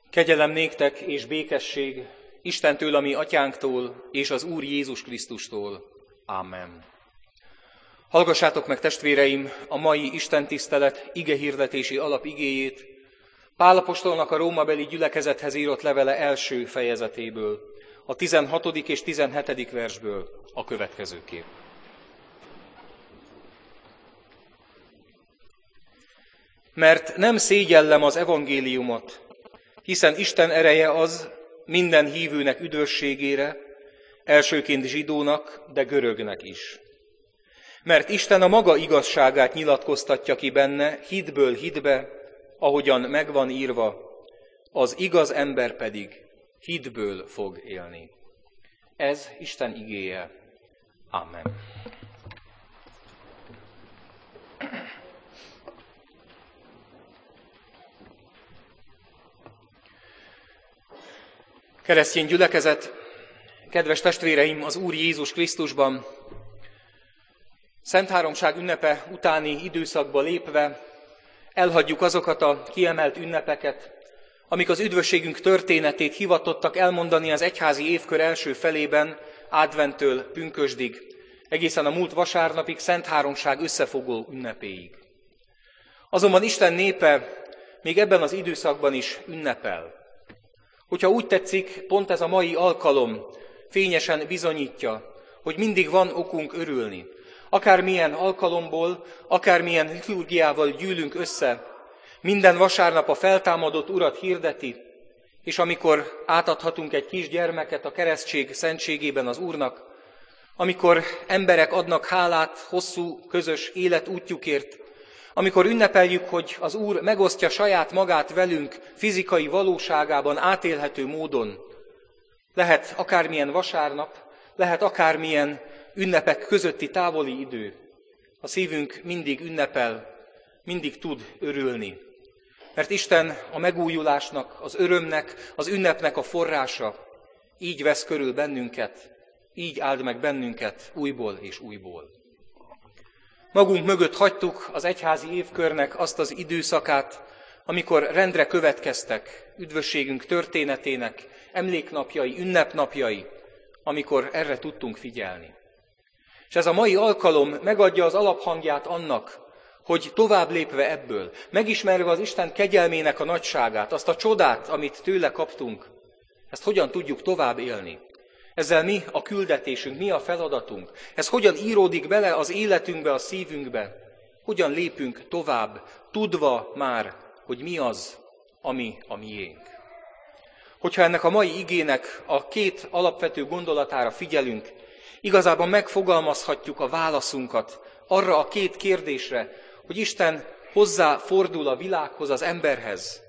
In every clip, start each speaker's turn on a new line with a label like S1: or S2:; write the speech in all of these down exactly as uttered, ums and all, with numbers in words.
S1: Kegyelem néktek és békesség Istentől, a mi atyánktól, és az Úr Jézus Krisztustól. Amen. Hallgassátok meg, testvéreim, a mai istentisztelet igehirdetési alapigéjét Pál apostolnak a rómabeli gyülekezethez írott levele első fejezetéből, a tizenhatodik és tizenhetedik versből a következőképp. Mert nem szégyellem az evangéliumot, hiszen Isten ereje az minden hívőnek üdvösségére, elsőként zsidónak, de görögnek is. Mert Isten a maga igazságát nyilatkoztatja ki benne, hitből hitbe, ahogyan megvan írva, az igaz ember pedig hitből fog élni. Ez Isten igéje. Amen. Keresztény gyülekezet, kedves testvéreim, az Úr Jézus Krisztusban, Szent Háromság ünnepe utáni időszakba lépve elhagyjuk azokat a kiemelt ünnepeket, amik az üdvösségünk történetét hivatottak elmondani az egyházi évkör első felében, adventtől pünkösdig, egészen a múlt vasárnapig, Szent Háromság összefogó ünnepéig. Azonban Isten népe még ebben az időszakban is ünnepel. Hogyha úgy tetszik, pont ez a mai alkalom fényesen bizonyítja, hogy mindig van okunk örülni. Akármilyen alkalomból, akármilyen liturgiával gyűlünk össze, minden vasárnap a feltámadott Urat hirdeti, és amikor átadhatunk egy kisgyermeket a keresztség szentségében az Úrnak, amikor emberek adnak hálát hosszú, közös életútjukért, amikor ünnepeljük, hogy az Úr megosztja saját magát velünk fizikai valóságában, átélhető módon, lehet akármilyen vasárnap, lehet akármilyen ünnepek közötti távoli idő, a szívünk mindig ünnepel, mindig tud örülni. Mert Isten a megújulásnak, az örömnek, az ünnepnek a forrása, így vesz körül bennünket, így áld meg bennünket újból és újból. Magunk mögött hagytuk az egyházi évkörnek azt az időszakát, amikor rendre következtek üdvösségünk történetének, emléknapjai, ünnepnapjai, amikor erre tudtunk figyelni. És ez a mai alkalom megadja az alaphangját annak, hogy tovább lépve ebből, megismerve az Isten kegyelmének a nagyságát, azt a csodát, amit tőle kaptunk, ezt hogyan tudjuk tovább élni. Ezzel mi a küldetésünk, mi a feladatunk? Ez hogyan íródik bele az életünkbe, a szívünkbe? Hogyan lépünk tovább, tudva már, hogy mi az, ami a miénk? Hogyha ennek a mai igének a két alapvető gondolatára figyelünk, igazából megfogalmazhatjuk a válaszunkat arra a két kérdésre, hogy Isten hozzá fordul a világhoz, az emberhez.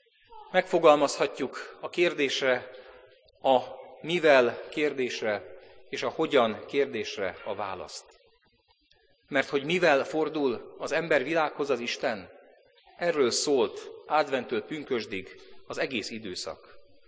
S1: Megfogalmazhatjuk a kérdésre, a mivel kérdésre és a hogyan kérdésre a választ. Mert hogy mivel fordul az ember világhoz az Isten, erről szólt adventtől pünkösdig az egész időszak.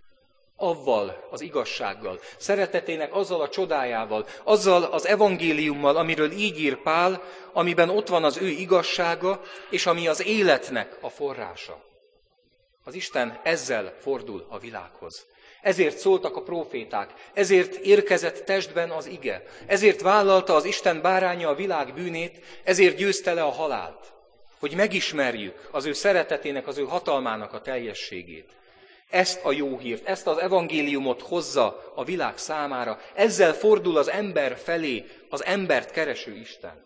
S1: Avval az igazsággal, szeretetének azzal a csodájával, azzal az evangéliummal, amiről így ír Pál, amiben ott van az ő igazsága, és ami az életnek a forrása. Az Isten ezzel fordul a világhoz. Ezért szóltak a próféták, ezért érkezett testben az ige, ezért vállalta az Isten báránya a világ bűnét, ezért győzte le a halált, hogy megismerjük az ő szeretetének, az ő hatalmának a teljességét. Ezt a jó hírt, ezt az evangéliumot hozza a világ számára, ezzel fordul az ember felé, az embert kereső Isten.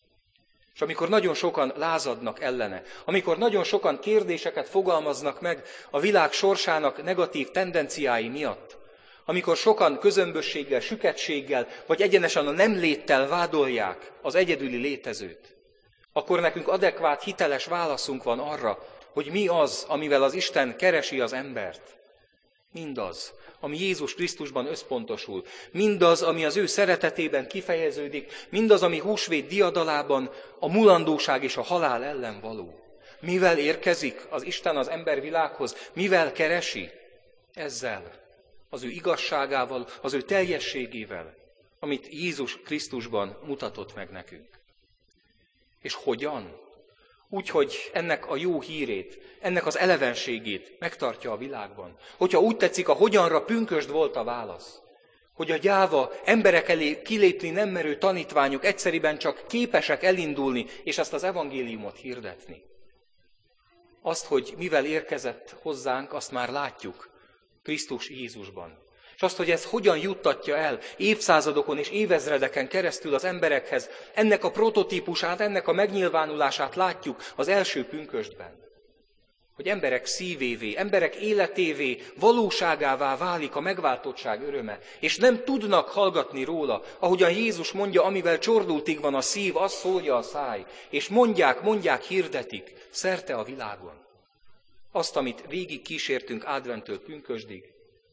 S1: És amikor nagyon sokan lázadnak ellene, amikor nagyon sokan kérdéseket fogalmaznak meg a világ sorsának negatív tendenciái miatt, amikor sokan közömbösséggel, süketséggel, vagy egyenesen a nem léttel vádolják az egyedüli létezőt, akkor nekünk adekvát, hiteles válaszunk van arra, hogy mi az, amivel az Isten keresi az embert. Mindaz, ami Jézus Krisztusban összpontosul, mindaz, ami az ő szeretetében kifejeződik, mindaz, ami húsvét diadalában a mulandóság és a halál ellen való. Mivel érkezik az Isten az embervilághoz, mivel keresi? Ezzel, az ő igazságával, az ő teljességével, amit Jézus Krisztusban mutatott meg nekünk. És hogyan? Úgy, hogy ennek a jó hírét, ennek az elevenségét megtartja a világban. Hogyha úgy tetszik, a hogyanra pünkösd volt a válasz. Hogy a gyáva, emberek elé kilépni nem merő tanítványok egyszerűen csak képesek elindulni, és ezt az evangéliumot hirdetni. Azt, hogy mivel érkezett hozzánk, azt már látjuk Krisztus Jézusban. És azt, hogy ez hogyan juttatja el évszázadokon és évezredeken keresztül az emberekhez, ennek a prototípusát, ennek a megnyilvánulását látjuk az első pünkösdben. Hogy emberek szívévé, emberek életévé, valóságává válik a megváltottság öröme, és nem tudnak hallgatni róla, ahogyan Jézus mondja, amivel csordultig van a szív, az szólja a száj, és mondják, mondják, hirdetik szerte a világon. Azt, amit végig kísértünk adventtől pünkösdig,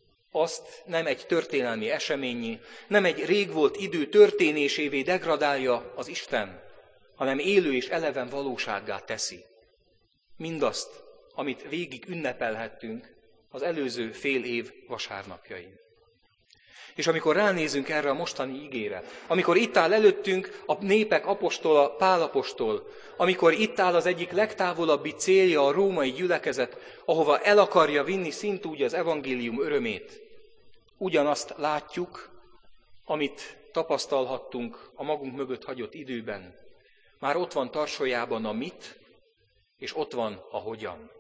S1: azt nem egy történelmi eseményé, nem egy régvolt idő történésévé degradálja az Isten, hanem élő és eleven valósággá teszi. Mindazt, amit végig ünnepelhettünk az előző fél év vasárnapjain. És amikor ránézünk erre a mostani igére, amikor itt áll előttünk a népek apostola, Pál apostol, amikor itt áll az egyik legtávolabbi célja a római gyülekezet, ahova el akarja vinni szintúgy az evangélium örömét, ugyanazt látjuk, amit tapasztalhattunk a magunk mögött hagyott időben. Már ott van tarsolyában a mit, és ott van a hogyan.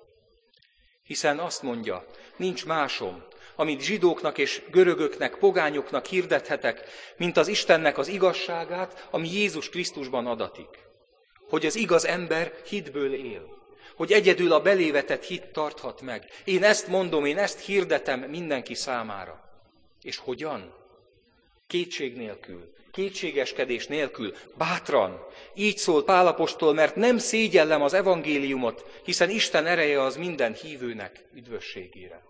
S1: Hiszen azt mondja, nincs másom, amit zsidóknak és görögöknek, pogányoknak hirdethetek, mint az Istennek az igazságát, ami Jézus Krisztusban adatik. Hogy az igaz ember hitből él. Hogy egyedül a belévetett hit tarthat meg. Én ezt mondom, én ezt hirdetem mindenki számára. És hogyan? Kétség nélkül, kétségeskedés nélkül, bátran. Így szól Pál apostol, mert nem szégyellem az evangéliumot, hiszen Isten ereje az minden hívőnek üdvösségére.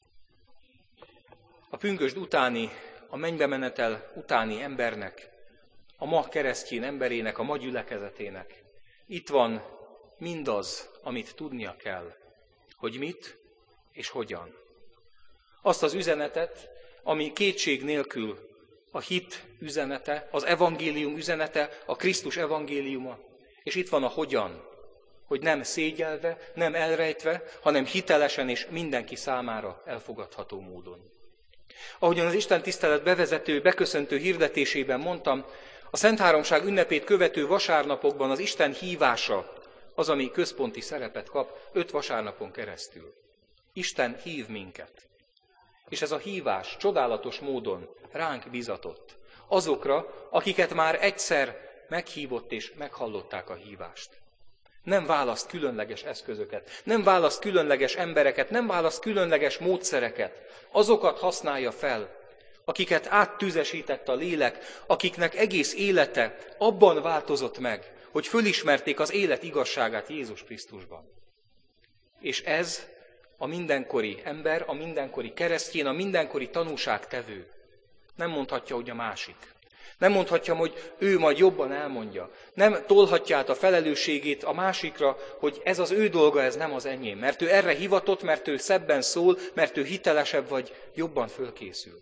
S1: A pünkösd utáni, a mennybe menetel utáni embernek, a ma keresztjén emberének, a ma gyülekezetének itt van mindaz, amit tudnia kell, hogy mit és hogyan. Azt az üzenetet, ami kétség nélkül a hit üzenete, az evangélium üzenete, a Krisztus evangéliuma, és itt van a hogyan, hogy nem szégyelve, nem elrejtve, hanem hitelesen és mindenki számára elfogadható módon. Ahogyan az Isten tisztelet bevezető, beköszöntő hirdetésében mondtam, a Szentháromság ünnepét követő vasárnapokban az Isten hívása az, ami központi szerepet kap öt vasárnapon keresztül. Isten hív minket. És ez a hívás csodálatos módon ránk bizatott. Azokra, akiket már egyszer meghívott és meghallották a hívást. Nem választ különleges eszközöket, nem választ különleges embereket, nem választ különleges módszereket. Azokat használja fel, akiket áttüzesített a lélek, akiknek egész élete abban változott meg, hogy fölismerték az élet igazságát Jézus Krisztusban. És ez a mindenkori ember, a mindenkori keresztjén, a mindenkori tanúságtevő nem mondhatja, hogy a másik. Nem mondhatja, hogy ő majd jobban elmondja. Nem tolhatja át a felelősségét a másikra, hogy ez az ő dolga, ez nem az enyém. Mert ő erre hivatott, mert ő szebben szól, mert ő hitelesebb vagy jobban fölkészült.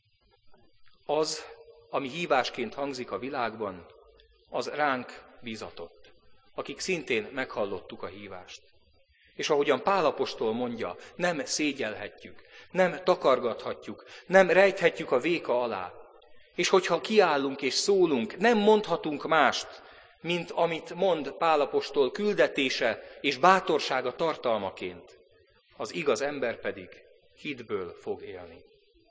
S1: Az, ami hívásként hangzik a világban, az ránk bízatott, akik szintén meghallottuk a hívást. És ahogyan Pál apostol mondja, nem szégyelhetjük, nem takargathatjuk, nem rejthetjük a véka alá. És hogyha kiállunk és szólunk, nem mondhatunk mást, mint amit mond Pál apostol küldetése és bátorsága tartalmaként. Az igaz ember pedig hitből fog élni.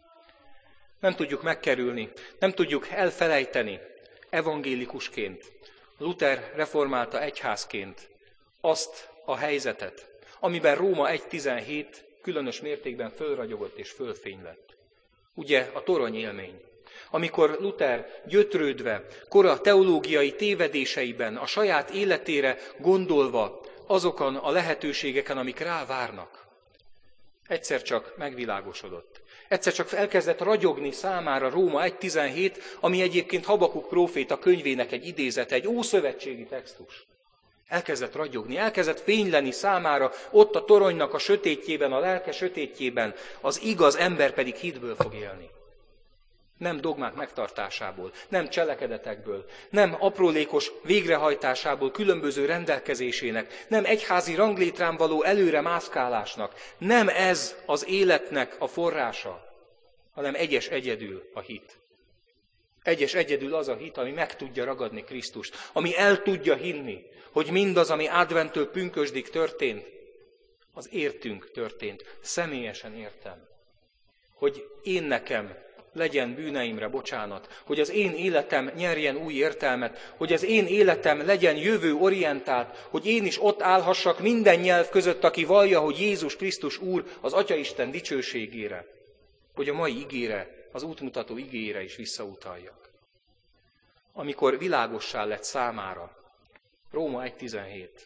S1: Nem tudjuk megkerülni, nem tudjuk elfelejteni evangélikusként, Luther reformálta egyházként azt a helyzetet, amiben Róma egy tizenhét különös mértékben fölragyogott és fölfénylett. Ugye a torony élmény. Amikor Luther gyötrődve, kora teológiai tévedéseiben, a saját életére gondolva azokon a lehetőségeken, amik rá várnak, egyszer csak megvilágosodott. Egyszer csak elkezdett ragyogni számára Róma egy tizenhét, ami egyébként Habakuk próféta könyvének egy idézete, egy ószövetségi textus. Elkezdett ragyogni, elkezdett fényleni számára ott a toronynak a sötétjében, a lelke sötétjében, az igaz ember pedig hitből fog élni. Nem dogmák megtartásából, nem cselekedetekből, nem aprólékos végrehajtásából különböző rendelkezésének, nem egyházi ranglétrán való előre mászkálásnak. Nem ez az életnek a forrása, hanem egyes egyedül a hit. Egyes egyedül az a hit, ami meg tudja ragadni Krisztust, ami el tudja hinni, hogy mindaz, ami adventtől pünkösdig történt, az értünk történt, személyesen értem. Hogy én nekem legyen bűneimre bocsánat, hogy az én életem nyerjen új értelmet, hogy az én életem legyen jövő orientált, hogy én is ott állhassak minden nyelv között, aki vallja, hogy Jézus Krisztus Úr az Atyaisten dicsőségére, hogy a mai igére, az útmutató igére is visszautaljak. Amikor világossá lett számára, Róma egy tizenhét,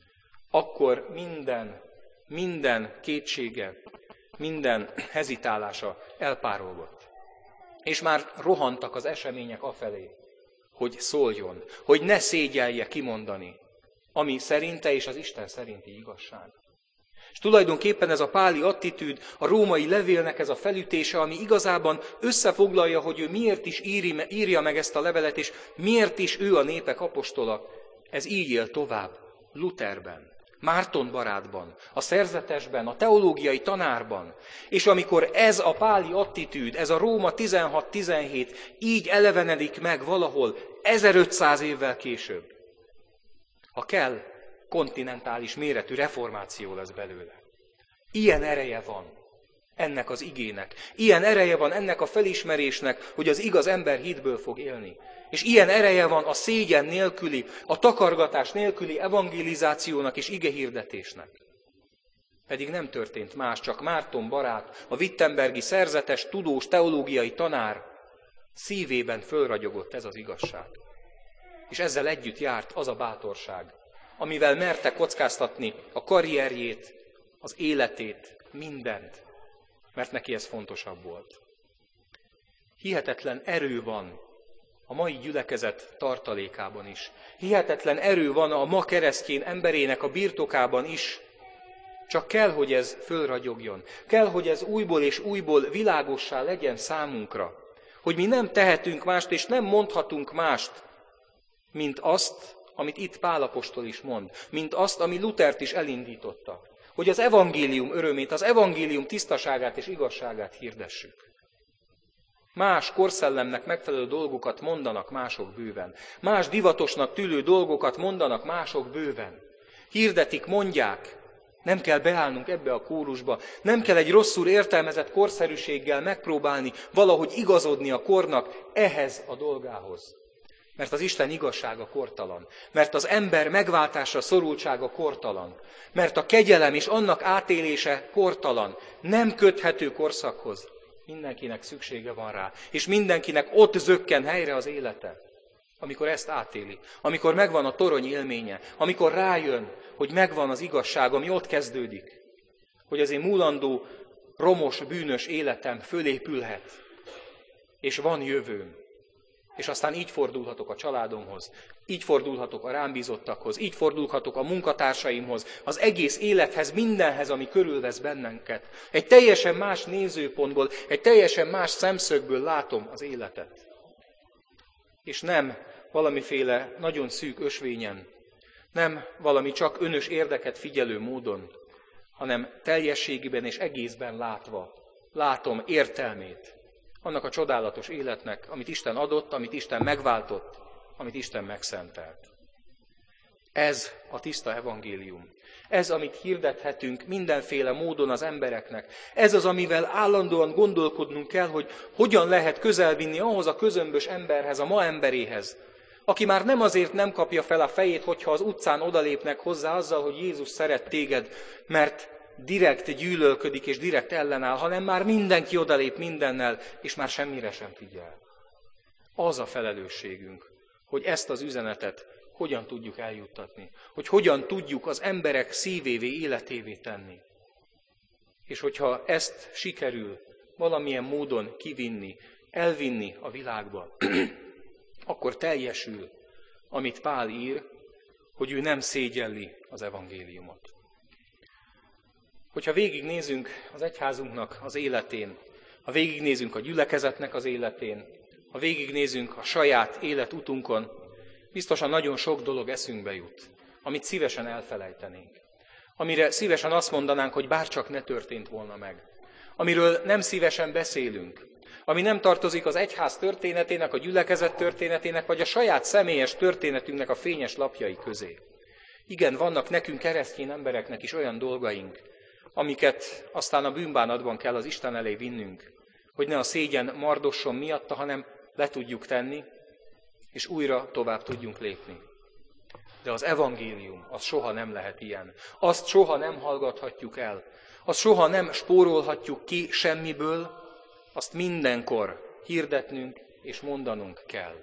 S1: akkor minden, minden kétsége, minden hezitálása elpárolgott. És már rohantak az események afelé, hogy szóljon, hogy ne szégyelje kimondani, ami szerinte és az Isten szerinti igazság. És tulajdonképpen ez a páli attitűd, a római levélnek ez a felütése, ami igazában összefoglalja, hogy ő miért is íri, írja meg ezt a levelet, és miért is ő a népek apostola, ez így él tovább Lutherben, Márton barátban, a szerzetesben, a teológiai tanárban. És amikor ez a páli attitűd, ez a Róma tizenhat tizenhét így elevenedik meg valahol ezerötszáz évvel később, ha kell, kontinentális méretű reformáció lesz belőle. Ilyen ereje van ennek az igének. Ilyen ereje van ennek a felismerésnek, hogy az igaz ember hitből fog élni. És ilyen ereje van a szégyen nélküli, a takargatás nélküli evangelizációnak és igehirdetésnek. Pedig nem történt más, csak Márton barát, a wittenbergi szerzetes, tudós, teológiai tanár szívében fölragyogott ez az igazság. És ezzel együtt járt az a bátorság, amivel merte kockáztatni a karrierjét, az életét, mindent, mert neki ez fontosabb volt. Hihetetlen erő van a mai gyülekezet tartalékában is. Hihetetlen erő van a ma keresztény emberének a birtokában is. Csak kell, hogy ez fölragyogjon. Kell, hogy ez újból és újból világossá legyen számunkra. Hogy mi nem tehetünk mást, és nem mondhatunk mást, mint azt, amit itt Pál apostol is mond, mint azt, ami Luthert is elindította. Hogy az evangélium örömét, az evangélium tisztaságát és igazságát hirdessük. Más korszellemnek megfelelő dolgokat mondanak mások bőven. Más divatosnak tűlő dolgokat mondanak mások bőven. Hirdetik, mondják. Nem kell beállnunk ebbe a kórusba. Nem kell egy rosszul értelmezett korszerűséggel megpróbálni valahogy igazodni a kornak ehhez a dolgához. Mert az Isten igazsága kortalan. Mert az ember megváltásra szorultsága kortalan. Mert a kegyelem és annak átélése kortalan. Nem köthető korszakhoz. Mindenkinek szüksége van rá. És mindenkinek ott zökken helyre az élete. Amikor ezt átéli. Amikor megvan a torony élménye. Amikor rájön, hogy megvan az igazság, ami ott kezdődik. Hogy az én múlandó, romos, bűnös életem fölépülhet. És van jövőm. És aztán így fordulhatok a családomhoz, így fordulhatok a rám bízottakhoz, így fordulhatok a munkatársaimhoz, az egész élethez, mindenhez, ami körülvesz bennünket. Egy teljesen más nézőpontból, egy teljesen más szemszögből látom az életet. És nem valamiféle nagyon szűk ösvényen, nem valami csak önös érdeket figyelő módon, hanem teljességében és egészben látva, látom értelmét. Annak a csodálatos életnek, amit Isten adott, amit Isten megváltott, amit Isten megszentelt. Ez a tiszta evangélium. Ez, amit hirdethetünk mindenféle módon az embereknek. Ez az, amivel állandóan gondolkodnunk kell, hogy hogyan lehet közelvinni ahhoz a közömbös emberhez, a ma emberéhez, aki már nem azért nem kapja fel a fejét, hogyha az utcán odalépnek hozzá azzal, hogy Jézus szeret téged, mert direkt gyűlölködik és direkt ellenáll, hanem már mindenki odalép mindennel, és már semmire sem figyel. Az a felelősségünk, hogy ezt az üzenetet hogyan tudjuk eljuttatni, hogy hogyan tudjuk az emberek szívévé, életévé tenni. És hogyha ezt sikerül valamilyen módon kivinni, elvinni a világba, akkor teljesül, amit Pál ír, hogy ő nem szégyelli az evangéliumot. Hogyha végignézünk az egyházunknak az életén, Ha végignézünk a gyülekezetnek az életén, ha végignézünk a saját életutunkon, biztosan nagyon sok dolog eszünkbe jut, amit szívesen elfelejtenénk. Amire szívesen azt mondanánk, hogy bárcsak ne történt volna meg. Amiről nem szívesen beszélünk. Ami nem tartozik az egyház történetének, a gyülekezet történetének, vagy a saját személyes történetünknek a fényes lapjai közé. Igen, vannak nekünk keresztény embereknek is olyan dolgaink, amiket aztán a bűnbánatban kell az Isten elé vinnünk, hogy ne a szégyen mardosson miatta, hanem le tudjuk tenni, és újra tovább tudjunk lépni. De az evangélium, az soha nem lehet ilyen. Azt soha nem hallgathatjuk el. Azt soha nem spórolhatjuk ki semmiből, azt mindenkor hirdetnünk és mondanunk kell.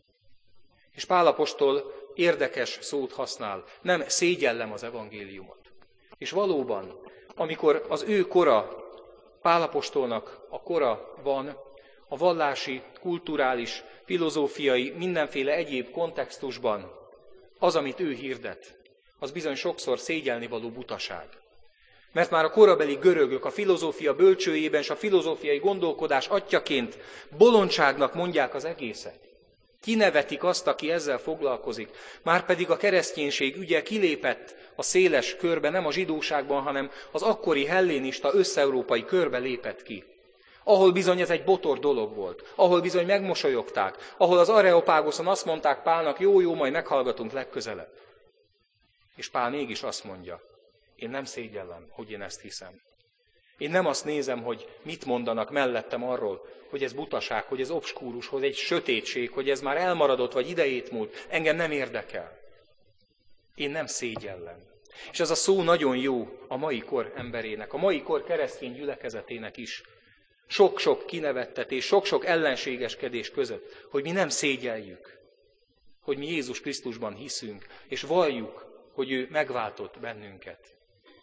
S1: És Pál apostol érdekes szót használ, nem szégyellem az evangéliumot. És valóban, amikor az ő kora, Pál apostolnak a kora van, a vallási, kulturális, filozófiai, mindenféle egyéb kontextusban, az, amit ő hirdet, az bizony sokszor szégyelnivaló butaság. Mert már a korabeli görögök a filozófia bölcsőjében és a filozófiai gondolkodás atyjaként bolondságnak mondják az egészet. Kinevetik azt, aki ezzel foglalkozik. Márpedig a kereszténység ügye kilépett a széles körbe, nem a zsidóságban, hanem az akkori hellénista összeurópai körbe lépett ki. Ahol bizony ez egy botor dolog volt, ahol bizony megmosolyogták, ahol az Areopágoszon azt mondták Pálnak, jó-jó, majd meghallgatunk legközelebb. És Pál mégis azt mondja, én nem szégyellem, hogy én ezt hiszem. Én nem azt nézem, hogy mit mondanak mellettem arról, hogy ez butaság, hogy ez obskúrus, hogy egy sötétség, hogy ez már elmaradott, vagy idejét múlt. Engem nem érdekel. Én nem szégyellem. És ez a szó nagyon jó a mai kor emberének, a mai kor keresztény gyülekezetének is. Sok-sok kinevettetés, sok-sok ellenségeskedés között, hogy mi nem szégyeljük, hogy mi Jézus Krisztusban hiszünk, és valljuk, hogy ő megváltott bennünket.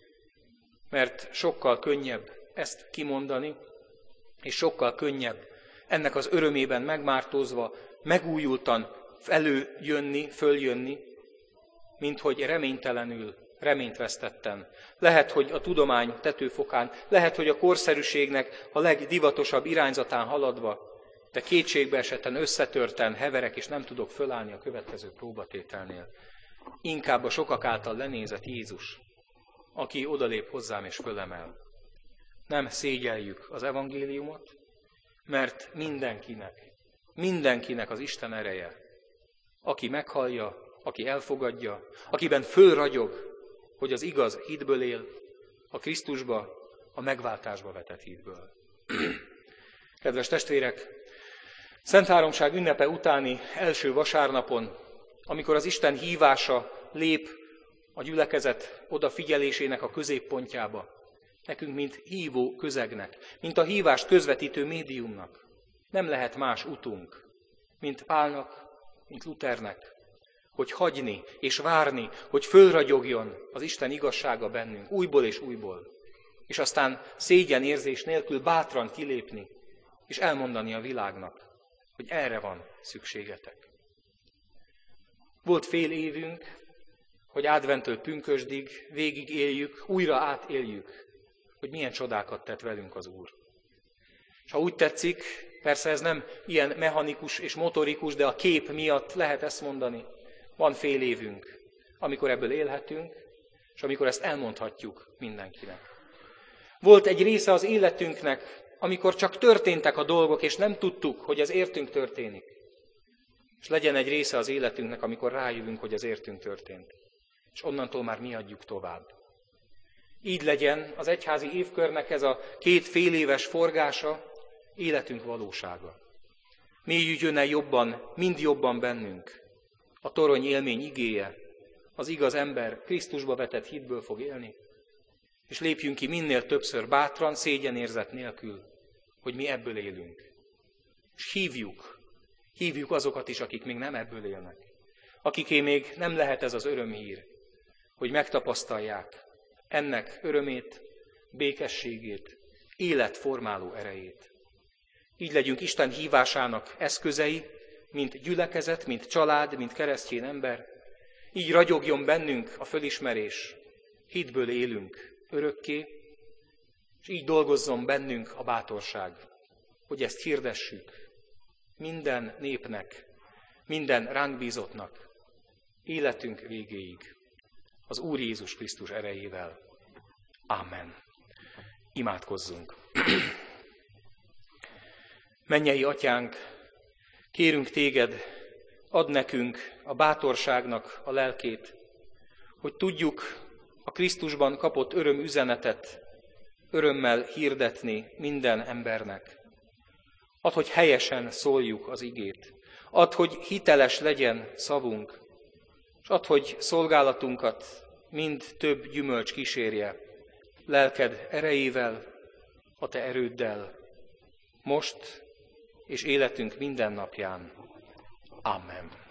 S1: Mert sokkal könnyebb ezt kimondani, és sokkal könnyebb ennek az örömében megmártózva, megújultan előjönni, följönni, mint hogy reménytelenül, reményt vesztetten. Lehet, hogy a tudomány tetőfokán, lehet, hogy a korszerűségnek a legdivatosabb irányzatán haladva, de kétségbe esetten, összetörten heverek, és nem tudok fölállni a következő próbatételnél. Inkább a sokak által lenézett Jézus, aki odalép hozzám és fölemel. Nem szégyeljük az evangéliumot, mert mindenkinek, mindenkinek az Isten ereje, aki meghallja, aki elfogadja, akiben fölragyog, hogy az igaz hitből él, a Krisztusba, a megváltásba vetett hitből. Kedves testvérek, Szentháromság ünnepe utáni első vasárnapon, amikor az Isten hívása lép a gyülekezet odafigyelésének a középpontjába, nekünk, mint hívó közegnek, mint a hívást közvetítő médiumnak, nem lehet más utunk, mint Pálnak, mint Luthernek, hogy hagyni és várni, hogy fölragyogjon az Isten igazsága bennünk, újból és újból, és aztán szégyenérzés nélkül bátran kilépni, és elmondani a világnak, hogy erre van szükségetek. Volt fél évünk, hogy adventtől pünkösdig végig éljük, újra átéljük, hogy milyen csodákat tett velünk az Úr. És ha úgy tetszik, persze ez nem ilyen mechanikus és motorikus, de a kép miatt lehet ezt mondani, van fél évünk, amikor ebből élhetünk, és amikor ezt elmondhatjuk mindenkinek. Volt egy része az életünknek, amikor csak történtek a dolgok, és nem tudtuk, hogy ez értünk történik. És legyen egy része az életünknek, amikor rájövünk, hogy ez értünk történt. És onnantól már mi adjuk tovább. Így legyen az egyházi évkörnek ez a két fél éves forgása, életünk valósága. Mélyüljön el jobban, mind jobban bennünk. A torony élmény igéje, az igaz ember Krisztusba vetett hitből fog élni, és lépjünk ki minél többször bátran, szégyenérzet nélkül, hogy mi ebből élünk. És hívjuk, hívjuk azokat is, akik még nem ebből élnek. Akiké még nem lehet ez az örömhír, hogy megtapasztalják ennek örömét, békességét, életformáló erejét. Így legyünk Isten hívásának eszközei, mint gyülekezet, mint család, mint keresztény ember. Így ragyogjon bennünk a fölismerés, hitből élünk örökké, és így dolgozzon bennünk a bátorság, hogy ezt hirdessük minden népnek, minden ránk bízottnak, életünk végéig, az Úr Jézus Krisztus erejével. Amen. Imádkozzunk. Mennyei Atyánk, kérünk Téged, add nekünk a bátorságnak a lelkét, hogy tudjuk a Krisztusban kapott öröm üzenetet örömmel hirdetni minden embernek. Add, hogy helyesen szóljuk az igét. Add, hogy hiteles legyen szavunk, és add, hogy szolgálatunkat mind több gyümölcs kísérje, lelked erejével, a te erőddel, most és életünk minden napján. Amen.